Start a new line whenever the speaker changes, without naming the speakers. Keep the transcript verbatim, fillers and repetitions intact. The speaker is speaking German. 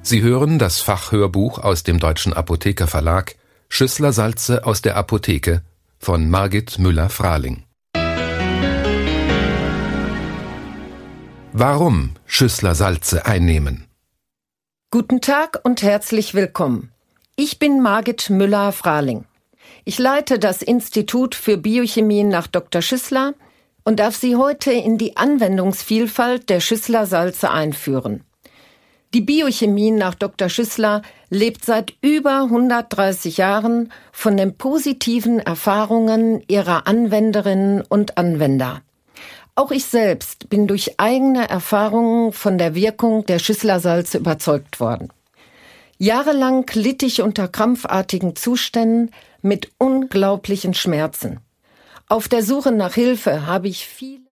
Sie hören das Fachhörbuch aus dem Deutschen Apotheker Verlag Schüssler-Salze aus der Apotheke von Margit Müller-Fraling. Warum Schüssler-Salze einnehmen?
Guten Tag und herzlich willkommen. Ich bin Margit Müller-Fraling. Ich leite das Institut für Biochemie nach Doktor Schüssler und darf Sie heute in die Anwendungsvielfalt der Schüssler-Salze einführen. Die Biochemie nach Doktor Schüssler lebt seit über hundertdreißig Jahren von den positiven Erfahrungen ihrer Anwenderinnen und Anwender. Auch ich selbst bin durch eigene Erfahrungen von der Wirkung der Schüssler-Salze überzeugt worden. Jahrelang litt ich unter krampfartigen Zuständen mit unglaublichen Schmerzen. Auf der Suche nach Hilfe habe ich viele